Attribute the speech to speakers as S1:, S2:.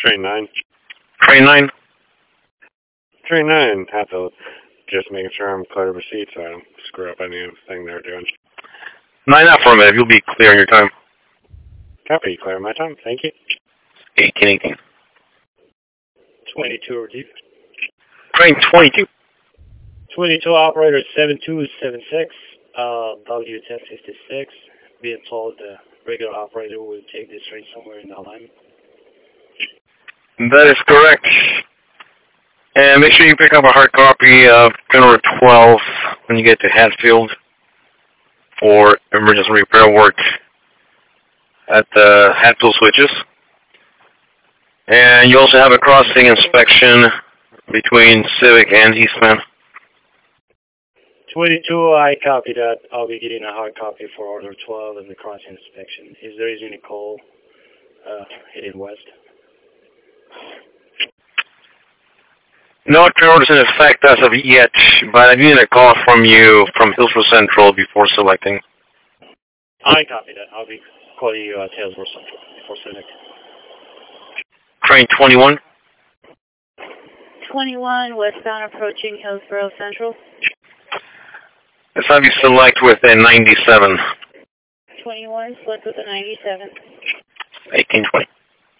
S1: Train 9.
S2: Train 9.
S1: Train 9. Have to just making sure I'm clear to proceed so I don't screw up anything they're doing.
S2: 9 affirmative. You'll be clear in your time.
S1: Copy. Clear my time. Thank you.
S2: 1818.
S1: 22 receive.
S2: Train 22.
S1: 22 operator 7276. W1056. Being told the regular operator will take this train somewhere in the line.
S2: That is correct. And make sure you pick up a hard copy of General 12 when you get to Hatfield for emergency repair work at the Hatfield switches. And you also have a crossing inspection between Civic and Eastman.
S1: 22, I copy that. I'll be getting a hard copy for Order 12 and the crossing inspection. Is there any call heading west?
S2: No train orders in effect as of yet, but I need a call from you from Hillsborough Central before selecting.
S1: I copy that. I'll be calling you at Hillsborough Central before selecting.
S2: Train 21.
S3: 21, westbound approaching Hillsborough Central.
S2: Let's have you select with a 97.
S3: 21, select with a 97.
S2: 1820.